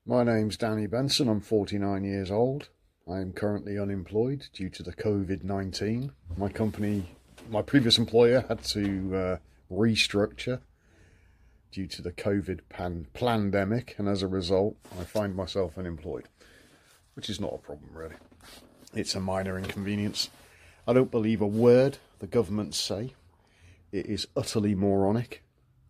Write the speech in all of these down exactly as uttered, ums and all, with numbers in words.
My name's Danny Benson. I'm forty-nine years old. I am currently unemployed due to the COVID nineteen. My company, my previous employer had to uh, restructure due to the COVID pan pandemic, and as a result, I find myself unemployed, which is not a problem really. It's a minor inconvenience. I don't believe a word the government say. It is utterly moronic.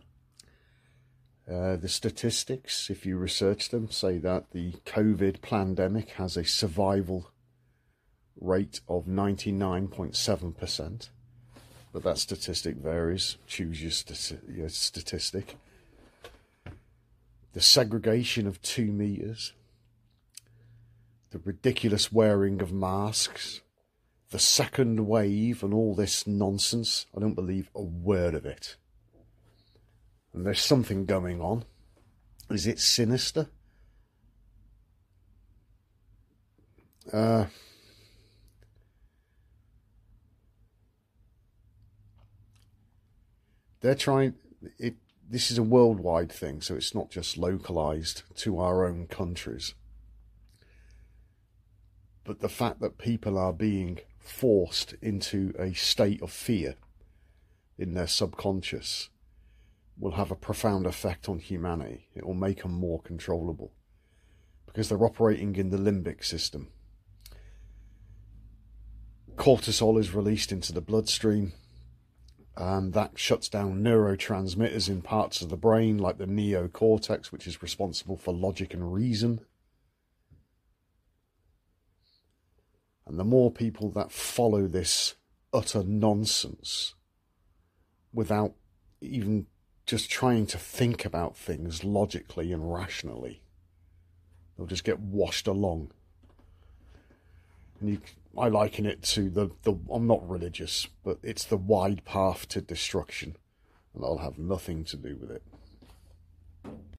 Uh, the statistics, if you research them, say that the COVID pandemic has a survival rate of ninety-nine point seven percent. But that statistic varies. Choose your, stati your statistic. The segregation of two meters. The ridiculous wearing of masks. The second wave and all this nonsense. I don't believe a word of it. And there's something going on. Is it sinister? Uh, they're trying... It, this is a worldwide thing, so it's not just localised to our own countries. But the fact that people are being forced into a state of fear in their subconscious will have a profound effect on humanity. It will make them more controllable because they're operating in the limbic system. Cortisol is released into the bloodstream, and that shuts down neurotransmitters in parts of the brain like the neocortex, which is responsible for logic and reason. And the more people that follow this utter nonsense without even just trying to think about things logically and rationally, they'll just get washed along. And you, I liken it to the, the, I'm not religious, but it's the wide path to destruction, and I'll have nothing to do with it.